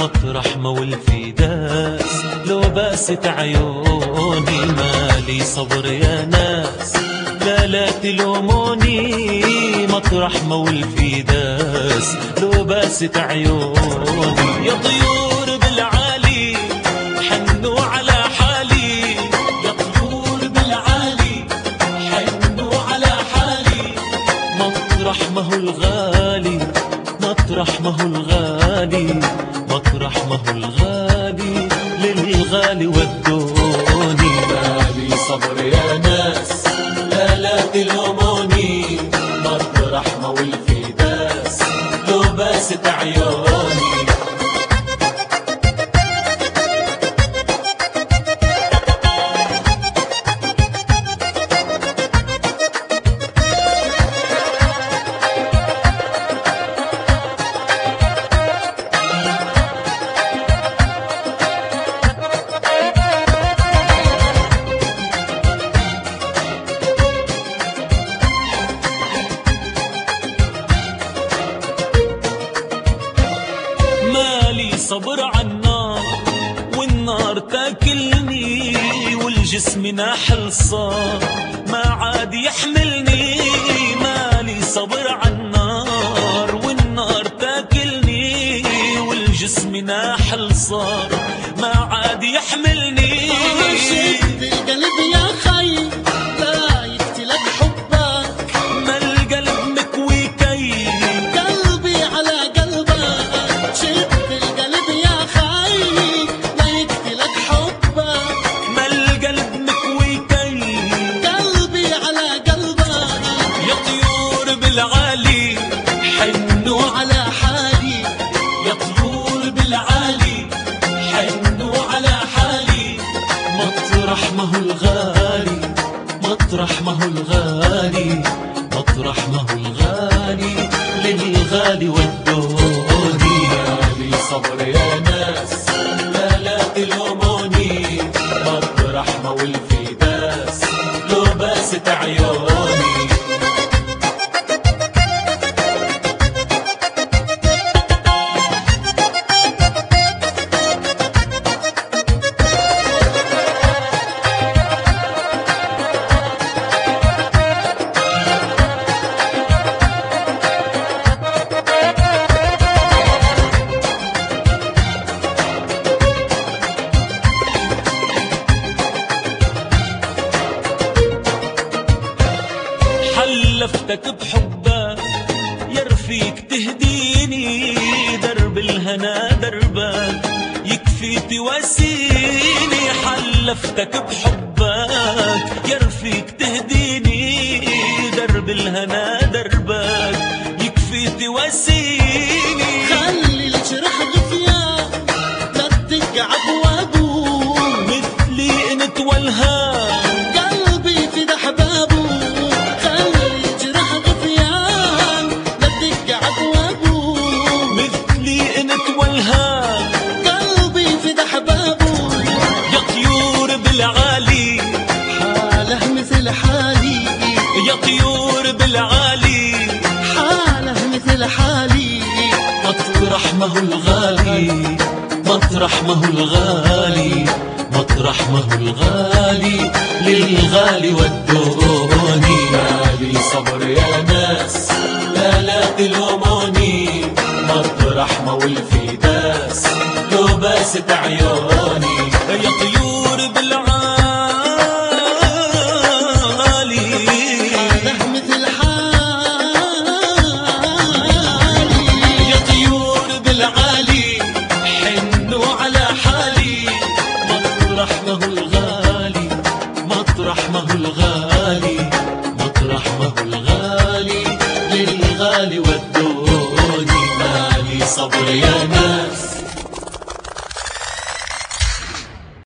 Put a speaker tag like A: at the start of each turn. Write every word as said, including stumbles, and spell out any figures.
A: مطرح ما والفي داس لو باست عيوني مالي صبر يا ناس لا لا تلوموني مطرح ما والفي داس لو باست عيوني يا طيور بالعالي حنوا على حالي يا طيور بالعالي حنوا على حالي مطرح ما هو الغالي مطرح ما هو الغالي مطرح ما هو الغالي للغالي ودوني
B: مالي صبر يا ناس لا لا تلوموني مطرح ما والفي داس لو باست عيوني
A: مالي صبر عالنار والنار تاكلني والجسم ناحل صار ما عاد يحملني مالي صبر عالنار والنار تاكلني والجسم ناحل صار ما عاد يحملني
B: شد القلب يا خي لا يقتلك حبك
A: ما القلب مكوي كي
B: قلبي على قلبك شد القلب يا خي لا يقتلك حبك
A: ما القلب مكوي كي
B: قلبي على قلبك
A: يا طيور بالعالي حنوا
B: على حالي
A: يا طيور بالعالي حنوا على حالي مطرح ما هو الغالي مطرح ما هو الغالي مطرح ما هو الغالي للغالي ودوني
B: مالي صبر يا ناس لا لا تلوموني مطرح ما والفي داس لو باست عيوني
A: حلفتك بحبك يا رفيق تهديني درب الهنا دربك يكفي تواسيني حلفتك بحبك يا رفيق تهديني درب الهنا دربك يكفي تواسيني
B: خلي الجرح غثيان لا تدق عبوابه
A: مثلي انت والهام
B: قلبي في دحبابه خلي الجرح غثيان لا تدق عبوابه
A: مثلي انت والهام
B: قلبي في دحبابه
A: يا طيور بالعالي
B: حاله مثل حالي
A: يا طيور بالعالي
B: حاله مثل حالي
A: مطرح ما هو الغالي مطرح ما هو الغالي مطرح ما هو الغالي للغالي ودوني
B: مالي صبر يا ناس لا لا تلوموني مطرح ما والفي داس لو باست عيوني
A: يا طيور بالعالي
B: حاله مثل حالي
A: يا طيور بالعالي حنوا على حالي مطرح ما هو الغالي مطرح ما هو الغالي مطرح ما هو الغالي للغالي ودوني
B: مالي صبر يا ناس